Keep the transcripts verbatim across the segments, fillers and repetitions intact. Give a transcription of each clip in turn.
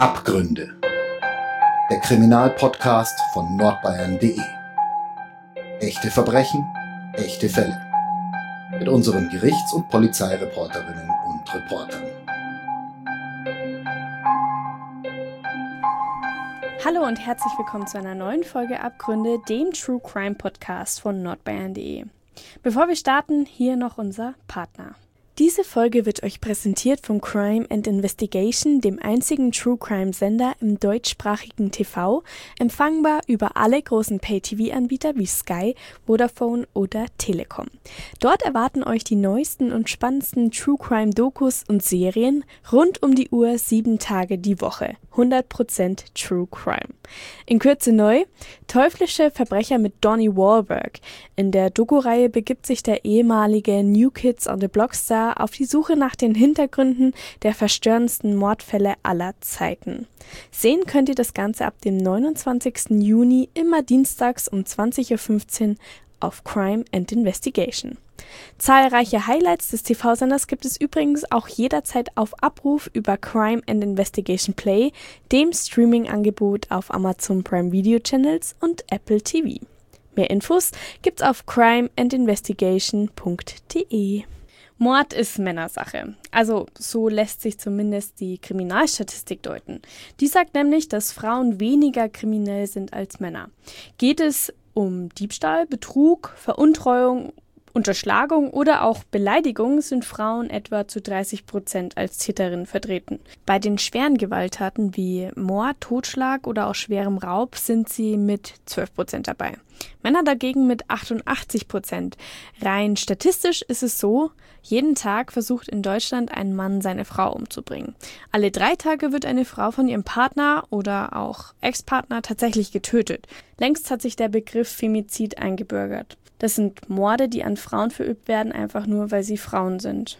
Abgründe. Der Kriminalpodcast von nordbayern punkt de. Echte Verbrechen, echte Fälle. Mit unseren Gerichts- und Polizeireporterinnen und Reportern. Hallo und herzlich willkommen zu einer neuen Folge Abgründe, dem True Crime Podcast von nordbayern punkt de. Bevor wir starten, hier noch unser Partner. Diese Folge wird euch präsentiert von Crime and Investigation, dem einzigen True Crime Sender im deutschsprachigen T V, empfangbar über alle großen Pay-T V-Anbieter wie Sky, Vodafone oder Telekom. Dort erwarten euch die neuesten und spannendsten True Crime Dokus und Serien rund um die Uhr, sieben Tage die Woche. hundert Prozent True Crime. In Kürze neu: Teuflische Verbrecher mit Donnie Wahlberg. In der Doku-Reihe begibt sich der ehemalige New Kids on the Block Star auf die Suche nach den Hintergründen der verstörendsten Mordfälle aller Zeiten. Sehen könnt ihr das Ganze ab dem neunundzwanzigsten Juni immer dienstags um zwanzig Uhr fünfzehn auf Crime and Investigation. Zahlreiche Highlights des T V-Senders gibt es übrigens auch jederzeit auf Abruf über Crime and Investigation Play, dem Streaming-Angebot auf Amazon Prime Video Channels und Apple T V. Mehr Infos gibt's auf crime and investigation punkt de. Mord ist Männersache. Also so lässt sich zumindest die Kriminalstatistik deuten. Die sagt nämlich, dass Frauen weniger kriminell sind als Männer. Geht es um Diebstahl, Betrug, Veruntreuung, Unterschlagung oder auch Beleidigung, sind Frauen etwa zu dreißig Prozent als Täterinnen vertreten. Bei den schweren Gewalttaten wie Mord, Totschlag oder auch schwerem Raub sind sie mit zwölf Prozent dabei. Männer dagegen mit achtundachtzig Prozent. Rein statistisch ist es so, jeden Tag versucht in Deutschland ein Mann seine Frau umzubringen. Alle drei Tage wird eine Frau von ihrem Partner oder auch Ex-Partner tatsächlich getötet. Längst hat sich der Begriff Femizid eingebürgert. Das sind Morde, die an Frauen verübt werden, einfach nur, weil sie Frauen sind.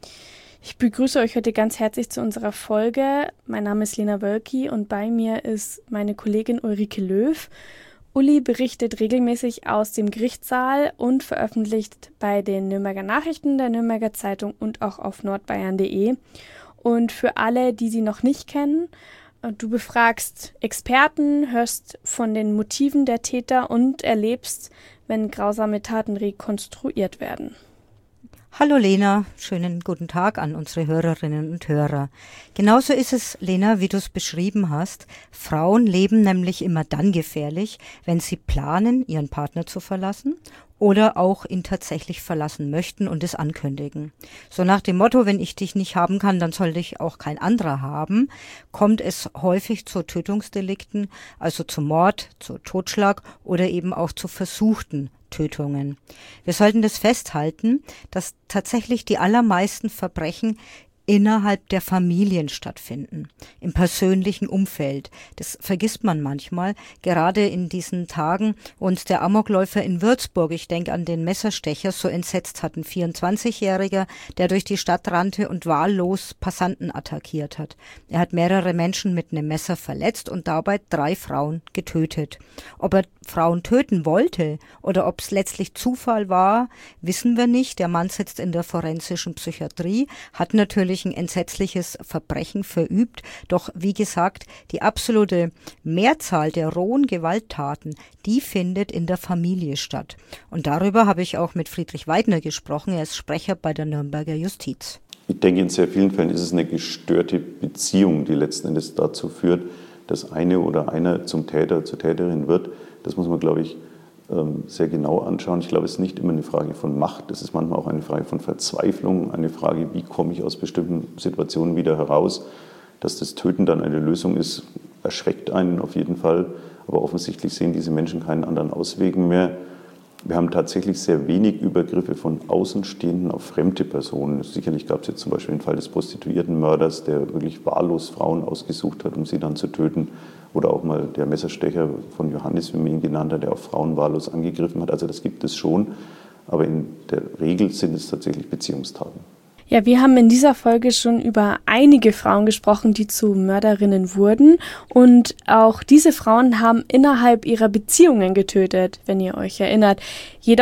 Ich begrüße euch heute ganz herzlich zu unserer Folge. Mein Name ist Lena Wölki und bei mir ist meine Kollegin Ulrike Löw. Uli berichtet regelmäßig aus dem Gerichtssaal und veröffentlicht bei den Nürnberger Nachrichten, der Nürnberger Zeitung und auch auf nordbayern punkt de. Und für alle, die sie noch nicht kennen: Du befragst Experten, hörst von den Motiven der Täter und erlebst, wenn grausame Taten rekonstruiert werden. Hallo Lena, schönen guten Tag an unsere Hörerinnen und Hörer. Genauso ist es, Lena, wie du es beschrieben hast. Frauen leben nämlich immer dann gefährlich, wenn sie planen, ihren Partner zu verlassen oder auch ihn tatsächlich verlassen möchten und es ankündigen. So nach dem Motto, wenn ich dich nicht haben kann, dann soll dich auch kein anderer haben, kommt es häufig zu Tötungsdelikten, also zu Mord, zu Totschlag oder eben auch zu versuchten Tötungen. Wir sollten das festhalten, dass tatsächlich die allermeisten Verbrechen innerhalb der Familien stattfinden, im persönlichen Umfeld. Das vergisst man manchmal, gerade in diesen Tagen, wo uns der Amokläufer in Würzburg, ich denke an den Messerstecher, so entsetzt hat, ein vierundzwanzigjähriger, der durch die Stadt rannte und wahllos Passanten attackiert hat. Er hat mehrere Menschen mit einem Messer verletzt und dabei drei Frauen getötet. Ob er Frauen töten wollte oder ob es letztlich Zufall war, wissen wir nicht. Der Mann sitzt in der forensischen Psychiatrie, hat natürlich ein entsetzliches Verbrechen verübt. Doch wie gesagt, die absolute Mehrzahl der rohen Gewalttaten, die findet in der Familie statt. Und darüber habe ich auch mit Friedrich Weidner gesprochen. Er ist Sprecher bei der Nürnberger Justiz. Ich denke, in sehr vielen Fällen ist es eine gestörte Beziehung, die letzten Endes dazu führt, dass eine oder einer zum Täter, zur Täterin wird. Das muss man, glaube ich, sehr genau anschauen. Ich glaube, es ist nicht immer eine Frage von Macht, es ist manchmal auch eine Frage von Verzweiflung, eine Frage, wie komme ich aus bestimmten Situationen wieder heraus. Dass das Töten dann eine Lösung ist, erschreckt einen auf jeden Fall, aber offensichtlich sehen diese Menschen keinen anderen Auswegen mehr. Wir haben tatsächlich sehr wenig Übergriffe von Außenstehenden auf fremde Personen. Sicherlich gab es jetzt zum Beispiel den Fall des Prostituiertenmörders, der wirklich wahllos Frauen ausgesucht hat, um sie dann zu töten. Oder auch mal der Messerstecher von Johannes, wie man ihn genannt hat, der auch Frauen wahllos angegriffen hat. Also das gibt es schon, aber in der Regel sind es tatsächlich Beziehungstaten. Ja, wir haben in dieser Folge schon über einige Frauen gesprochen, die zu Mörderinnen wurden. Und auch diese Frauen haben innerhalb ihrer Beziehungen getötet, wenn ihr euch erinnert. Jedoch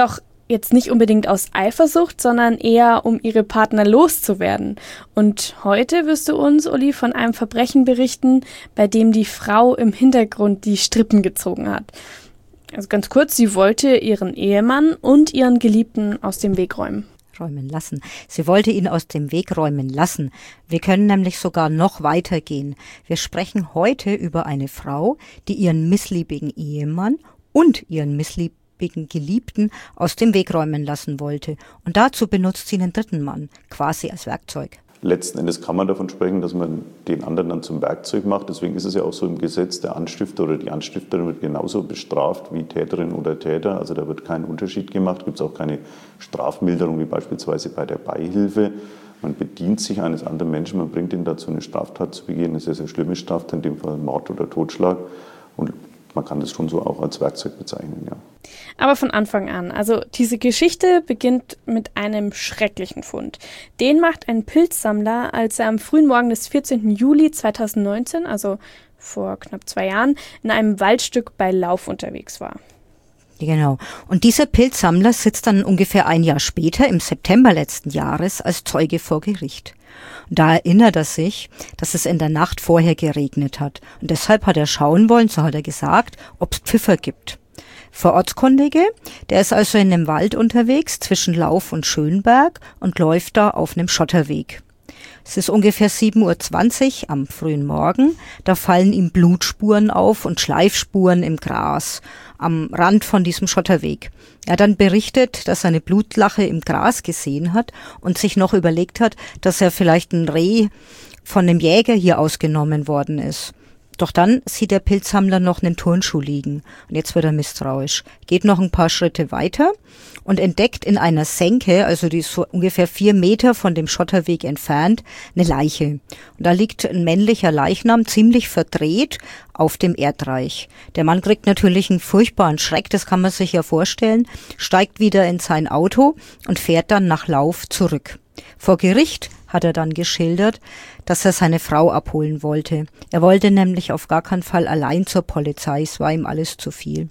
jetzt nicht unbedingt aus Eifersucht, sondern eher um ihre Partner loszuwerden. Und heute wirst du uns, Uli, von einem Verbrechen berichten, bei dem die Frau im Hintergrund die Strippen gezogen hat. Also ganz kurz, sie wollte ihren Ehemann und ihren Geliebten aus dem Weg räumen. räumen lassen. Sie wollte ihn aus dem Weg räumen lassen. Wir können nämlich sogar noch weitergehen. Wir sprechen heute über eine Frau, die ihren missliebigen Ehemann und ihren missliebigen Geliebten aus dem Weg räumen lassen wollte. Und dazu benutzt sie einen dritten Mann, quasi als Werkzeug. Letzten Endes kann man davon sprechen, dass man den anderen dann zum Werkzeug macht. Deswegen ist es ja auch so im Gesetz, der Anstifter oder die Anstifterin wird genauso bestraft wie Täterin oder Täter. Also da wird kein Unterschied gemacht. Gibt es auch keine Strafmilderung wie beispielsweise bei der Beihilfe. Man bedient sich eines anderen Menschen, man bringt ihn dazu, eine Straftat zu begehen. Eine sehr, sehr schlimme Straftat, in dem Fall Mord oder Totschlag. Und man kann das schon so auch als Werkzeug bezeichnen, ja. Aber von Anfang an. Also diese Geschichte beginnt mit einem schrecklichen Fund. Den macht ein Pilzsammler, als er am frühen Morgen des vierzehnten Juli zweitausendneunzehn, also vor knapp zwei Jahren, in einem Waldstück bei Lauf unterwegs war. Genau. Und dieser Pilzsammler sitzt dann ungefähr ein Jahr später, im September letzten Jahres, als Zeuge vor Gericht. Und da erinnert er sich, dass es in der Nacht vorher geregnet hat. Und deshalb hat er schauen wollen, so hat er gesagt, ob es Pfiffer gibt. Vorortskundige, der ist also in einem Wald unterwegs zwischen Lauf und Schönberg und läuft da auf einem Schotterweg. Es ist ungefähr sieben Uhr zwanzig am frühen Morgen, da fallen ihm Blutspuren auf und Schleifspuren im Gras am Rand von diesem Schotterweg. Er hat dann berichtet, dass er eine Blutlache im Gras gesehen hat und sich noch überlegt hat, dass er vielleicht ein Reh von einem Jäger hier ausgenommen worden ist. Doch dann sieht der Pilzsammler noch einen Turnschuh liegen und jetzt wird er misstrauisch. Geht noch ein paar Schritte weiter und entdeckt in einer Senke, also die ist so ungefähr vier Meter von dem Schotterweg entfernt, eine Leiche. Und da liegt ein männlicher Leichnam ziemlich verdreht auf dem Erdreich. Der Mann kriegt natürlich einen furchtbaren Schreck, das kann man sich ja vorstellen, steigt wieder in sein Auto und fährt dann nach Lauf zurück. Vor Gericht hat er dann geschildert, dass er seine Frau abholen wollte. Er wollte nämlich auf gar keinen Fall allein zur Polizei, es war ihm alles zu viel.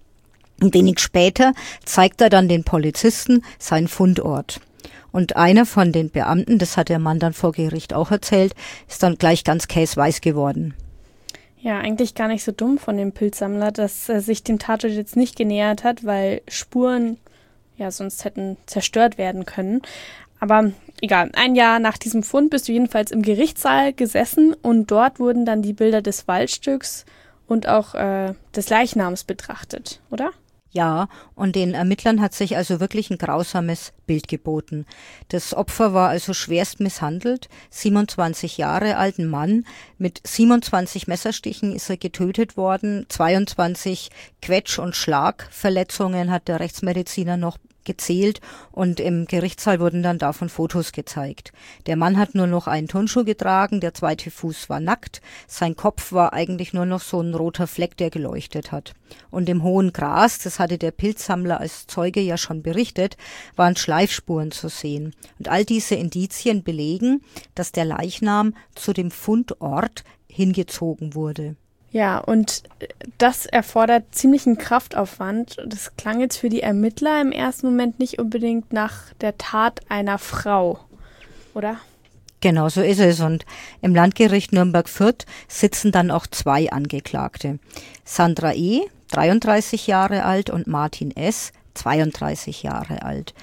Ein wenig später zeigt er dann den Polizisten seinen Fundort. Und einer von den Beamten, das hat der Mann dann vor Gericht auch erzählt, ist dann gleich ganz käseweiß geworden. Ja, eigentlich gar nicht so dumm von dem Pilzsammler, dass er sich dem Tatort jetzt nicht genähert hat, weil Spuren ja sonst hätten zerstört werden können. Aber egal, ein Jahr nach diesem Fund bist du jedenfalls im Gerichtssaal gesessen und dort wurden dann die Bilder des Waldstücks und auch äh, des Leichnams betrachtet, oder? Ja, und den Ermittlern hat sich also wirklich ein grausames Bild geboten. Das Opfer war also schwerst misshandelt, siebenundzwanzig Jahre alt, ein Mann, mit siebenundzwanzig Messerstichen ist er getötet worden, zweiundzwanzig Quetsch- und Schlagverletzungen hat der Rechtsmediziner noch gezählt und im Gerichtssaal wurden dann davon Fotos gezeigt. Der Mann hat nur noch einen Turnschuh getragen, der zweite Fuß war nackt, sein Kopf war eigentlich nur noch so ein roter Fleck, der geleuchtet hat. Und im hohen Gras, das hatte der Pilzsammler als Zeuge ja schon berichtet, waren Schleifspuren zu sehen. Und all diese Indizien belegen, dass der Leichnam zu dem Fundort hingezogen wurde. Ja, und das erfordert ziemlichen Kraftaufwand. Das klang jetzt für die Ermittler im ersten Moment nicht unbedingt nach der Tat einer Frau, oder? Genau, so ist es. Und im Landgericht Nürnberg-Fürth sitzen dann auch zwei Angeklagte. Sandra E., dreiunddreißig Jahre alt, und Martin S., zweiunddreißig Jahre alt.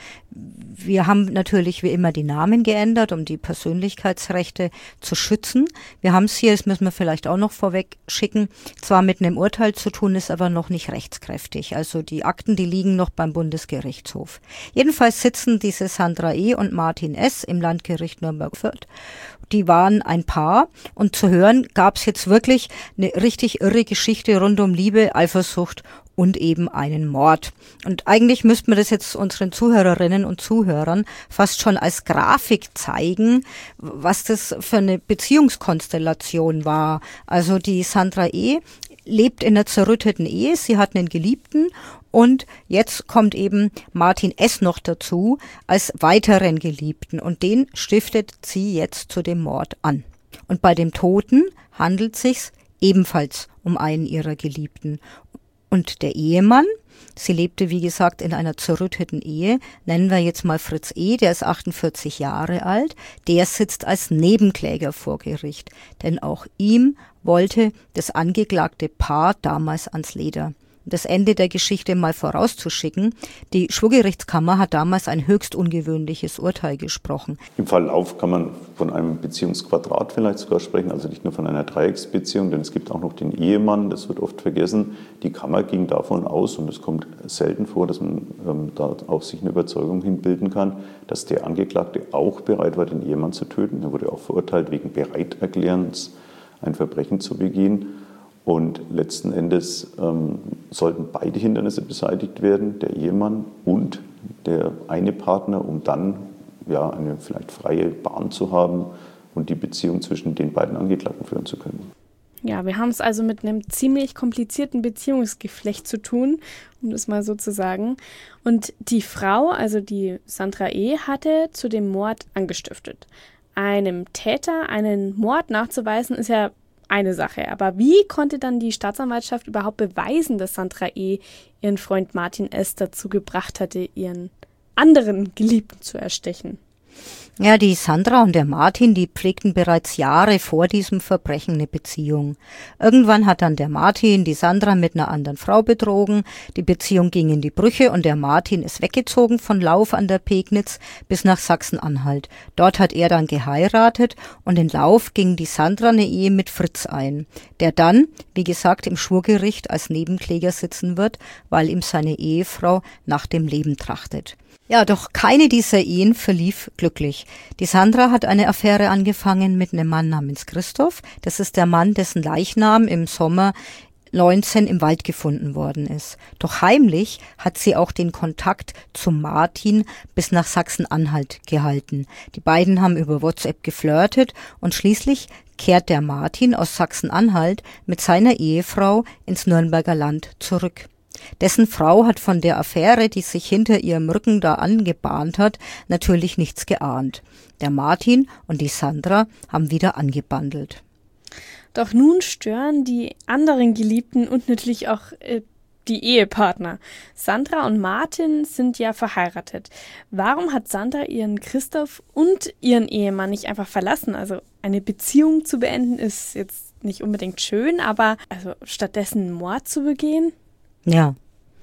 Wir haben natürlich wie immer die Namen geändert, um die Persönlichkeitsrechte zu schützen. Wir haben es hier, das müssen wir vielleicht auch noch vorweg schicken, zwar mit einem Urteil zu tun, ist aber noch nicht rechtskräftig. Also die Akten, die liegen noch beim Bundesgerichtshof. Jedenfalls sitzen diese Sandra E. und Martin S. im Landgericht Nürnberg-Fürth. Die waren ein Paar und zu hören gab es jetzt wirklich eine richtig irre Geschichte rund um Liebe, Eifersucht und eben einen Mord. Und eigentlich müssten wir das jetzt unseren Zuhörerinnen und Zuhörern fast schon als Grafik zeigen, was das für eine Beziehungskonstellation war. Also die Sandra E. lebt in einer zerrütteten Ehe, sie hat einen Geliebten und jetzt kommt eben Martin S. noch dazu als weiteren Geliebten und den stiftet sie jetzt zu dem Mord an. Und bei dem Toten handelt es sich ebenfalls um einen ihrer Geliebten. Und der Ehemann, Sie lebte, wie gesagt, in einer zerrütteten Ehe. Nennen wir jetzt mal Fritz E., der ist achtundvierzig Jahre alt. Der sitzt als Nebenkläger vor Gericht. Denn auch ihm wollte das angeklagte Paar damals ans Leder. Das Ende der Geschichte mal vorauszuschicken, die Schwurgerichtskammer hat damals ein höchst ungewöhnliches Urteil gesprochen. Im Fall Lauf kann man von einem Beziehungsquadrat vielleicht sogar sprechen, also nicht nur von einer Dreiecksbeziehung, denn es gibt auch noch den Ehemann, das wird oft vergessen. Die Kammer ging davon aus, und es kommt selten vor, dass man ähm, da auf sich eine Überzeugung hinbilden kann, dass der Angeklagte auch bereit war, den Ehemann zu töten. Er wurde auch verurteilt, wegen Bereiterklärens ein Verbrechen zu begehen. Und letzten Endes ähm, sollten beide Hindernisse beseitigt werden, der Ehemann und der eine Partner, um dann ja, eine vielleicht freie Bahn zu haben und die Beziehung zwischen den beiden Angeklagten führen zu können. Ja, wir haben es also mit einem ziemlich komplizierten Beziehungsgeflecht zu tun, um das mal so zu sagen. Und die Frau, also die Sandra E., hatte zu dem Mord angestiftet. Einem Täter einen Mord nachzuweisen, ist ja eine Sache. Aber wie konnte dann die Staatsanwaltschaft überhaupt beweisen, dass Sandra E. ihren Freund Martin S. dazu gebracht hatte, ihren anderen Geliebten zu erstechen? Ja, die Sandra und der Martin, die pflegten bereits Jahre vor diesem Verbrechen eine Beziehung. Irgendwann hat dann der Martin die Sandra mit einer anderen Frau betrogen. Die Beziehung ging in die Brüche und der Martin ist weggezogen von Lauf an der Pegnitz bis nach Sachsen-Anhalt. Dort hat er dann geheiratet und in Lauf ging die Sandra eine Ehe mit Fritz ein, der dann, wie gesagt, im Schwurgericht als Nebenkläger sitzen wird, weil ihm seine Ehefrau nach dem Leben trachtet. Ja, doch keine dieser Ehen verlief glücklich. Die Sandra hat eine Affäre angefangen mit einem Mann namens Christoph. Das ist der Mann, dessen Leichnam im Sommer neunzehn im Wald gefunden worden ist. Doch heimlich hat sie auch den Kontakt zum Martin bis nach Sachsen-Anhalt gehalten. Die beiden haben über WhatsApp geflirtet und schließlich kehrt der Martin aus Sachsen-Anhalt mit seiner Ehefrau ins Nürnberger Land zurück. Dessen Frau hat von der Affäre, die sich hinter ihrem Rücken da angebahnt hat, natürlich nichts geahnt. Der Martin und die Sandra haben wieder angebandelt. Doch nun stören die anderen Geliebten und natürlich auch äh, die Ehepartner. Sandra und Martin sind ja verheiratet. Warum hat Sandra ihren Christoph und ihren Ehemann nicht einfach verlassen? Also eine Beziehung zu beenden ist jetzt nicht unbedingt schön, aber also stattdessen Mord zu begehen? Ja,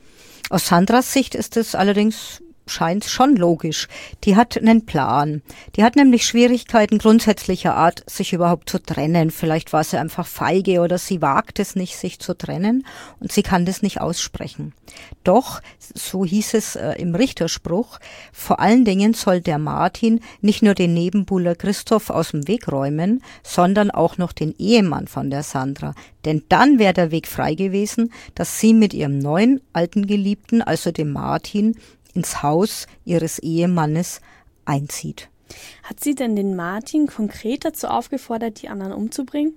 aus Sandras Sicht ist es allerdings, scheint schon logisch. Die hat einen Plan. Die hat nämlich Schwierigkeiten grundsätzlicher Art, sich überhaupt zu trennen. Vielleicht war sie einfach feige oder sie wagt es nicht, sich zu trennen und sie kann das nicht aussprechen. Doch, so hieß es äh, im Richterspruch, vor allen Dingen soll der Martin nicht nur den Nebenbuhler Christoph aus dem Weg räumen, sondern auch noch den Ehemann von der Sandra. Denn dann wäre der Weg frei gewesen, dass sie mit ihrem neuen alten Geliebten, also dem Martin, ins Haus ihres Ehemannes einzieht. Hat sie denn den Martin konkret dazu aufgefordert, die anderen umzubringen?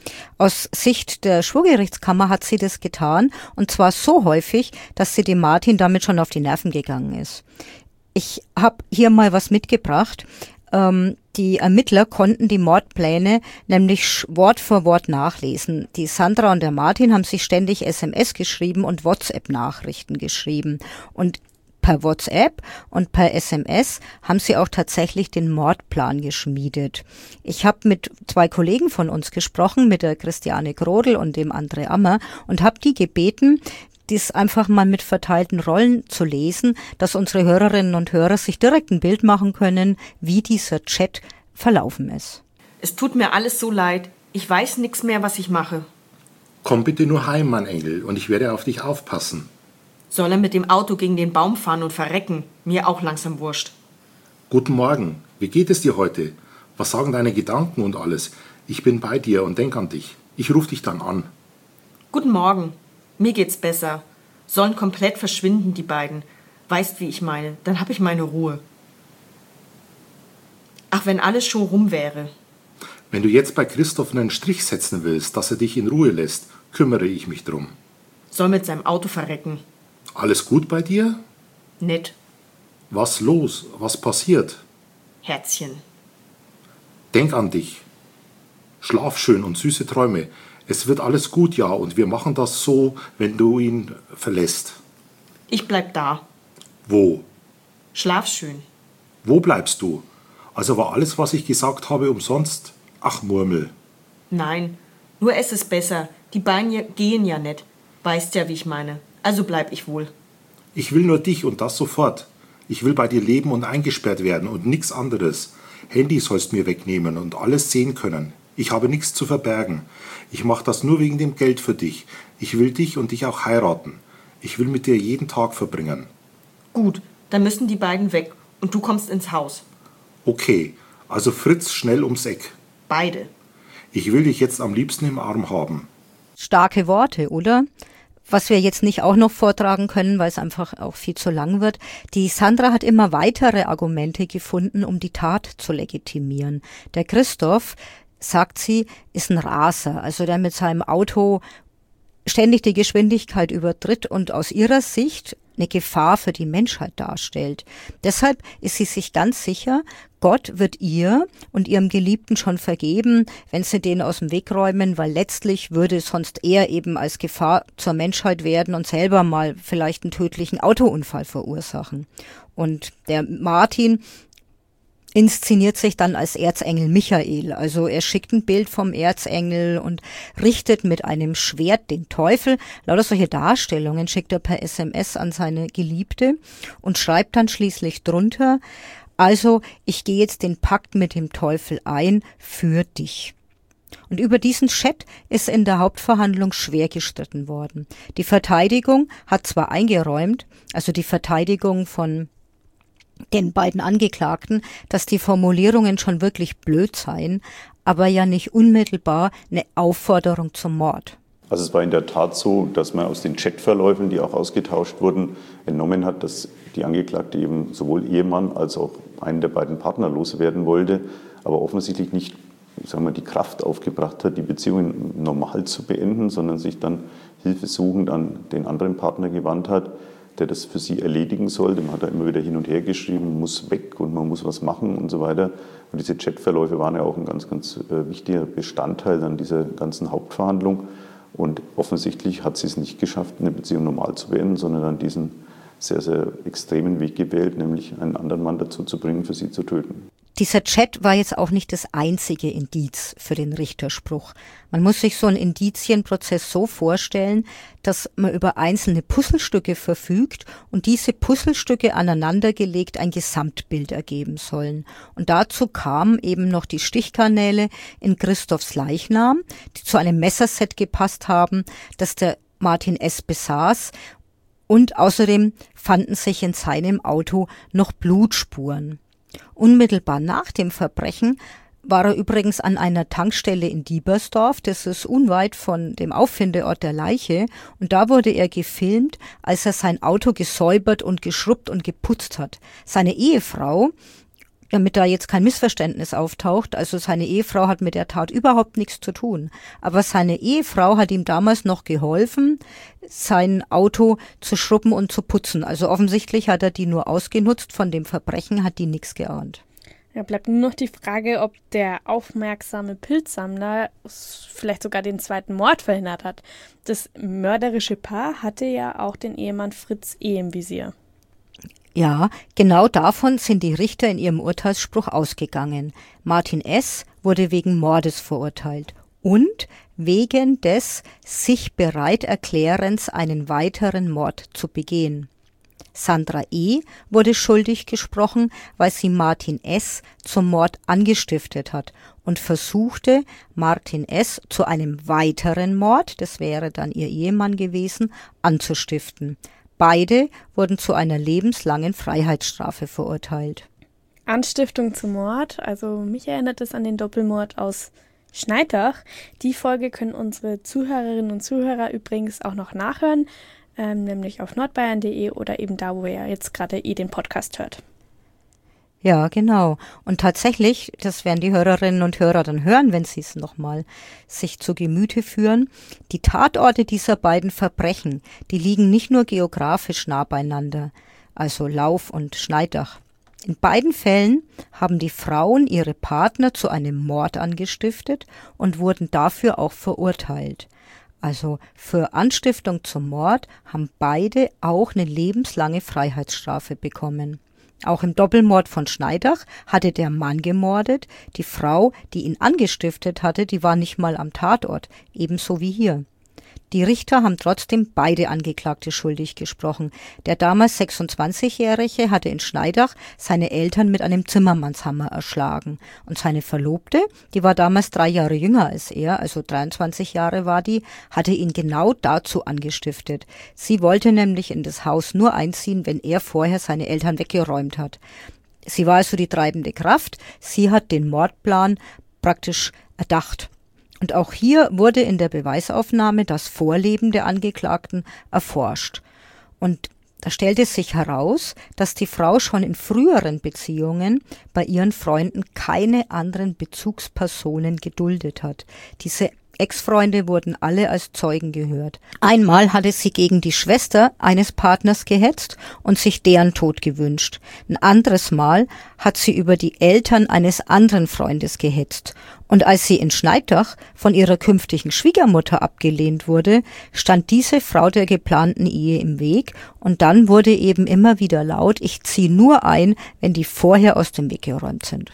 Aus Sicht der Schwurgerichtskammer hat sie das getan, und zwar so häufig, dass sie dem Martin damit schon auf die Nerven gegangen ist. Ich habe hier mal was mitgebracht. Ähm, die Ermittler konnten die Mordpläne nämlich Wort für Wort nachlesen. Die Sandra und der Martin haben sich ständig S M S geschrieben und WhatsApp-Nachrichten geschrieben. Und per WhatsApp und per S M S haben sie auch tatsächlich den Mordplan geschmiedet. Ich habe mit zwei Kollegen von uns gesprochen, mit der Christiane Grodl und dem André Ammer, und habe die gebeten, dies einfach mal mit verteilten Rollen zu lesen, dass unsere Hörerinnen und Hörer sich direkt ein Bild machen können, wie dieser Chat verlaufen ist. Es tut mir alles so leid. Ich weiß nichts mehr, was ich mache. Komm bitte nur heim, mein Engel, und ich werde auf dich aufpassen. Soll er mit dem Auto gegen den Baum fahren und verrecken? Mir auch langsam wurscht. Guten Morgen. Wie geht es dir heute? Was sagen deine Gedanken und alles? Ich bin bei dir und denk an dich. Ich rufe dich dann an. Guten Morgen. Mir geht's besser. Sollen komplett verschwinden, die beiden. Weißt, wie ich meine. Dann hab ich meine Ruhe. Ach, wenn alles schon rum wäre. Wenn du jetzt bei Christoph einen Strich setzen willst, dass er dich in Ruhe lässt, kümmere ich mich drum. Soll mit seinem Auto verrecken. Alles gut bei dir? Nett. Was los? Was passiert? Herzchen. Denk an dich. Schlaf schön und süße Träume. Es wird alles gut, ja, und wir machen das so, wenn du ihn verlässt. Ich bleib da. Wo? Schlaf schön. Wo bleibst du? Also war alles, was ich gesagt habe, umsonst? Ach, Murmel. Nein, nur es ist besser. Die Beine gehen ja nicht. Weißt ja, wie ich meine. Also bleib ich wohl. Ich will nur dich und das sofort. Ich will bei dir leben und eingesperrt werden und nichts anderes. Handy sollst mir wegnehmen und alles sehen können. Ich habe nichts zu verbergen. Ich mache das nur wegen dem Geld für dich. Ich will dich und dich auch heiraten. Ich will mit dir jeden Tag verbringen. Gut, dann müssen die beiden weg und du kommst ins Haus. Okay, also Fritz schnell ums Eck. Beide. Ich will dich jetzt am liebsten im Arm haben. Starke Worte, oder? Was wir jetzt nicht auch noch vortragen können, weil es einfach auch viel zu lang wird. Die Sandra hat immer weitere Argumente gefunden, um die Tat zu legitimieren. Der Christoph, sagt sie, ist ein Raser, also der mit seinem Auto ständig die Geschwindigkeit übertritt und aus ihrer Sicht eine Gefahr für die Menschheit darstellt. Deshalb ist sie sich ganz sicher, Gott wird ihr und ihrem Geliebten schon vergeben, wenn sie den aus dem Weg räumen, weil letztlich würde sonst er eben als Gefahr zur Menschheit werden und selber mal vielleicht einen tödlichen Autounfall verursachen. Und der Martin inszeniert sich dann als Erzengel Michael. Also er schickt ein Bild vom Erzengel und richtet mit einem Schwert den Teufel. Lauter solche Darstellungen schickt er per S M S an seine Geliebte und schreibt dann schließlich drunter, also ich gehe jetzt den Pakt mit dem Teufel ein für dich. Und über diesen Chat ist in der Hauptverhandlung schwer gestritten worden. Die Verteidigung hat zwar eingeräumt, also die Verteidigung von den beiden Angeklagten, dass die Formulierungen schon wirklich blöd seien, aber ja nicht unmittelbar eine Aufforderung zum Mord. Also es war in der Tat so, dass man aus den Chatverläufen, die auch ausgetauscht wurden, entnommen hat, dass die Angeklagte eben sowohl Ehemann als auch einen der beiden Partner loswerden wollte, aber offensichtlich nicht, sagen wir, die Kraft aufgebracht hat, die Beziehungen normal zu beenden, sondern sich dann hilfesuchend an den anderen Partner gewandt hat, der das für sie erledigen sollte. Man hat da immer wieder hin und her geschrieben, muss weg und man muss was machen und so weiter. Und diese Chatverläufe waren ja auch ein ganz, ganz äh, wichtiger Bestandteil an dieser ganzen Hauptverhandlung. Und offensichtlich hat sie es nicht geschafft, eine Beziehung normal zu beenden, sondern dann diesen sehr, sehr extremen Weg gewählt, nämlich einen anderen Mann dazu zu bringen, für sie zu töten. Dieser Chat war jetzt auch nicht das einzige Indiz für den Richterspruch. Man muss sich so einen Indizienprozess so vorstellen, dass man über einzelne Puzzlestücke verfügt und diese Puzzlestücke aneinandergelegt ein Gesamtbild ergeben sollen. Und dazu kamen eben noch die Stichkanäle in Christophs Leichnam, die zu einem Messerset gepasst haben, das der Martin S. besaß. Und außerdem fanden sich in seinem Auto noch Blutspuren. Unmittelbar nach dem Verbrechen war er übrigens an einer Tankstelle in Diebersdorf, das ist unweit von dem Auffindeort der Leiche, und da wurde er gefilmt, als er sein Auto gesäubert und geschrubbt und geputzt hat. Seine Ehefrau, damit da jetzt kein Missverständnis auftaucht, also seine Ehefrau hat mit der Tat überhaupt nichts zu tun, aber seine Ehefrau hat ihm damals noch geholfen, sein Auto zu schrubben und zu putzen. Also offensichtlich hat er die nur ausgenutzt, von dem Verbrechen hat die nichts geahnt. Ja, bleibt nur noch die Frage, ob der aufmerksame Pilzsammler vielleicht sogar den zweiten Mord verhindert hat. Das mörderische Paar hatte ja auch den Ehemann Fritz E. im Visier. Ja, genau davon sind die Richter in ihrem Urteilsspruch ausgegangen. Martin S. wurde wegen Mordes verurteilt und wegen des sich bereit Erklärens, einen weiteren Mord zu begehen. Sandra E. wurde schuldig gesprochen, weil sie Martin S. zum Mord angestiftet hat und versuchte, Martin S. zu einem weiteren Mord, das wäre dann ihr Ehemann gewesen, anzustiften. Beide wurden zu einer lebenslangen Freiheitsstrafe verurteilt. Anstiftung zum Mord, also mich erinnert es an den Doppelmord aus Schneidach. Die Folge können unsere Zuhörerinnen und Zuhörer übrigens auch noch nachhören, ähm, nämlich auf nordbayern punkt de oder eben da, wo ihr jetzt gerade eh den Podcast hört. Ja, genau. Und tatsächlich, das werden die Hörerinnen und Hörer dann hören, wenn sie es nochmal sich zu Gemüte führen, die Tatorte dieser beiden Verbrechen, die liegen nicht nur geografisch nah beieinander, also Lauf und Schneidach. In beiden Fällen haben die Frauen ihre Partner zu einem Mord angestiftet und wurden dafür auch verurteilt. Also für Anstiftung zum Mord haben beide auch eine lebenslange Freiheitsstrafe bekommen. Auch im Doppelmord von Schneidach hatte der Mann gemordet. Die Frau, die ihn angestiftet hatte, die war nicht mal am Tatort, ebenso wie hier. Die Richter haben trotzdem beide Angeklagte schuldig gesprochen. Der damals sechsundzwanzigjährige hatte in Schneidach seine Eltern mit einem Zimmermannshammer erschlagen. Und seine Verlobte, die war damals drei Jahre jünger als er, also dreiundzwanzig Jahre war die, hatte ihn genau dazu angestiftet. Sie wollte nämlich in das Haus nur einziehen, wenn er vorher seine Eltern weggeräumt hat. Sie war also die treibende Kraft. Sie hat den Mordplan praktisch erdacht. Und auch hier wurde in der Beweisaufnahme das Vorleben der Angeklagten erforscht. Und da stellte sich heraus, dass die Frau schon in früheren Beziehungen bei ihren Freunden keine anderen Bezugspersonen geduldet hat. Diese Ex-Freunde wurden alle als Zeugen gehört. Einmal hatte sie gegen die Schwester eines Partners gehetzt und sich deren Tod gewünscht. Ein anderes Mal hat sie über die Eltern eines anderen Freundes gehetzt. Und als sie in Schneidach von ihrer künftigen Schwiegermutter abgelehnt wurde, stand diese Frau der geplanten Ehe im Weg und dann wurde eben immer wieder laut, ich ziehe nur ein, wenn die vorher aus dem Weg geräumt sind.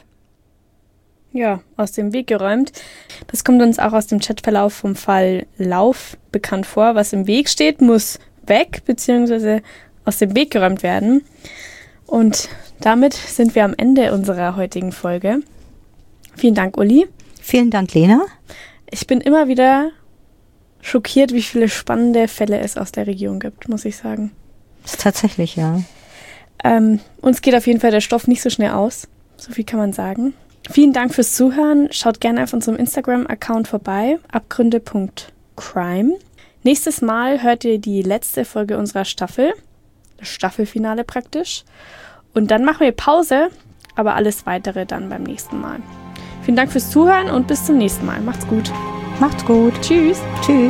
Ja, aus dem Weg geräumt. Das kommt uns auch aus dem Chatverlauf vom Fall Lauf bekannt vor. Was im Weg steht, muss weg bzw. aus dem Weg geräumt werden. Und damit sind wir am Ende unserer heutigen Folge. Vielen Dank, Uli. Vielen Dank, Lena. Ich bin immer wieder schockiert, wie viele spannende Fälle es aus der Region gibt, muss ich sagen. Das ist tatsächlich, ja. Ähm, uns geht auf jeden Fall der Stoff nicht so schnell aus. So viel kann man sagen. Vielen Dank fürs Zuhören. Schaut gerne auf unserem Instagram-Account vorbei, abgründe punkt crime. Nächstes Mal hört ihr die letzte Folge unserer Staffel, das Staffelfinale praktisch. Und dann machen wir Pause, aber alles Weitere dann beim nächsten Mal. Vielen Dank fürs Zuhören und bis zum nächsten Mal. Macht's gut. Macht's gut. Tschüss. Tschüss.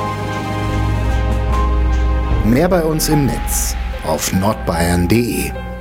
Mehr bei uns im Netz auf nordbayern punkt de.